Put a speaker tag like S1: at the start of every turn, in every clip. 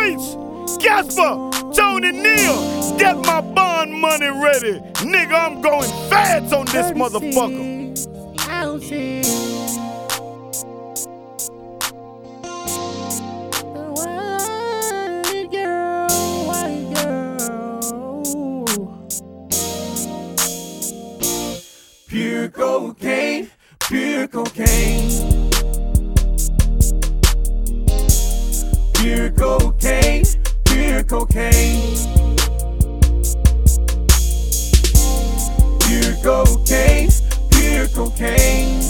S1: streets. Casper, Tony Neal, get my bond money ready. Nigga, I'm going fast on this motherfucker.
S2: Pure cocaine, pure cocaine. Pure cocaine, pure cocaine. Pure cocaine, pure cocaine.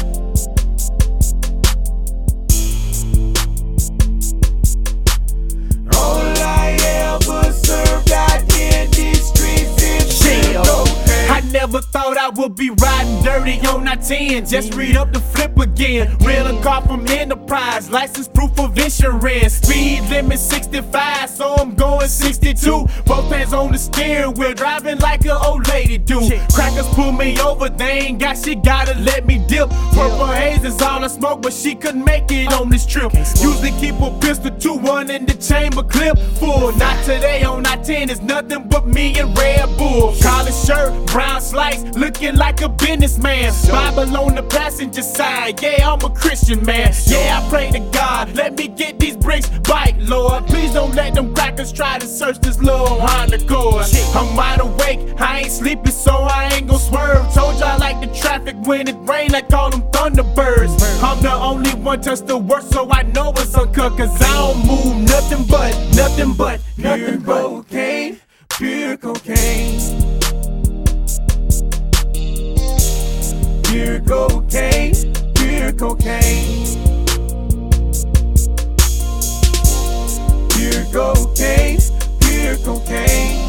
S2: All I ever served out in these streets is pure cocaine.
S3: I never thought I would be riding dirty on I-10. Just read up the flip again. Real car from Enterprise, license proof of insurance. Speed limit 65, so I'm going 62. Both hands on the steering wheel, driving like an old lady do. Crackers pull me over, they ain't got shit, gotta let me dip. Purple haze is all I smoke, but she couldn't make it on this trip. Usually keep a pistol 2-1 in the chamber, clip full. Not today on I-10, it's nothing but me and Red Bull. Collar shirt, brown slice, looking like a businessman. Bible on the passenger side, yeah, I'm a Christian man. Yeah, I pray to God, let me get these bricks bite, Lord. Please don't let them crackers try to search this little Honda Accord. I'm wide awake, I ain't sleeping, so I ain't gon' swerve. Told you I like the traffic when it rain, I call them Thunderbirds. I'm the only one touch the worst, so I know it's uncut. Cause I don't move nothing but, nothing but, nothing but
S2: cocaine, pure cocaine. Pure cocaine, pure cocaine. Pure cocaine, pure cocaine.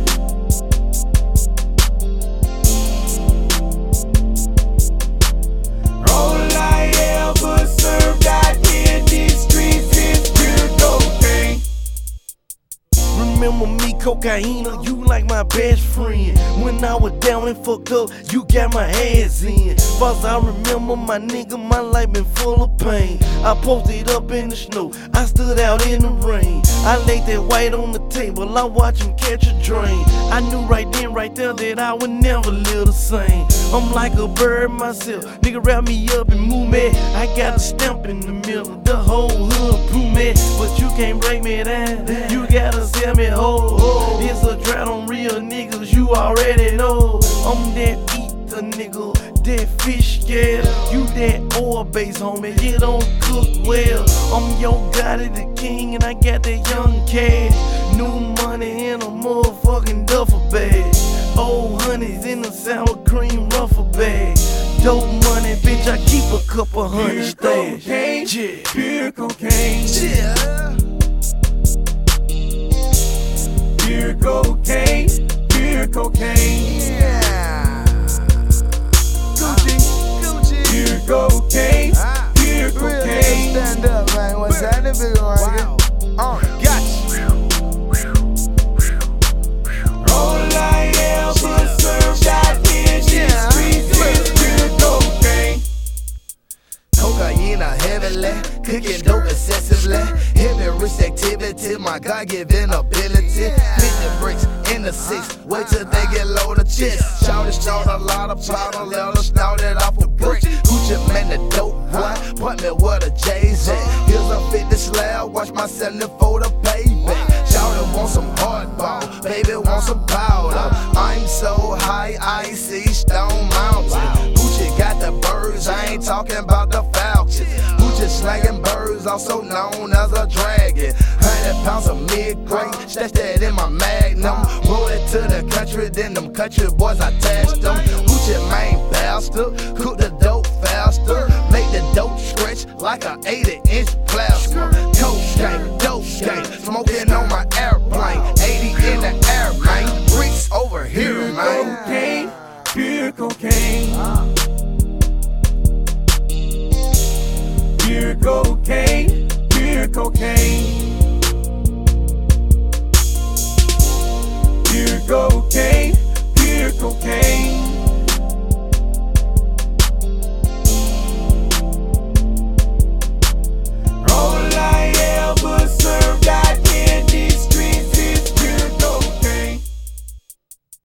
S2: All I ever served out in these streets is pure cocaine.
S4: Remember me, cocaine, you like my best friend. When I was down and fucked up, you got my ass in. Cause I remember my nigga, my life been full of pain. I posted up in the snow, I stood out in the rain. I laid that white on the table, I watched him catch a drain. I knew right then, right there that I would never live the same. I'm like a bird myself, nigga wrap me up and move me. I got a stamp in the middle, the whole hood prove me. But you can't break me down, you gotta sell me whole. It's a drought on real niggas, you already know. I'm that eater nigga, that fish scale. You that oil base homie, you don't cook well. I'm your Gotti the king and I got that young cash. New money in a motherfucking duffel bag. Old honeys in a sour cream ruffle bag. Dope money, bitch, I keep a couple hundred stash.
S2: Pure cocaine, yeah. Pure cocaine, pure cocaine, yeah. Gucci, Gucci. Pure cocaine, pure cocaine.
S5: Stand up, man. What's happening, big one? Gotcha.
S2: All I ever served out in these streets is pure cocaine.
S5: Cocaine heavily, cooking dope excessively. Heavy rich activity, my God-given ability. 50 bricks in the 6, wait till they get low the chest. Shout a lot of powder, let us snout it off a brick. Gucci man the dope boy, point me where the J's at. Here's a 50 slab, watch my selling for the payback. Shout want some hardball, baby want some powder. I'm so high, I see Stone Mountain. Gucci got the birds, I ain't talking about the falcons. Gucci slanging birds, also known as a dragon. 100 pounds of mid-grade, stash that in my magnum. Roll it to the country, then them country boys I attach them. Gucci main bastard, cook the dope faster. Make the dope stretch like a 80-inch plasma. Coach gang, dope gang, smoking on my airplane. 80 in the air, man. Bricks over here, man.
S2: Pure cocaine, pure cocaine, pure cocaine, pure cocaine.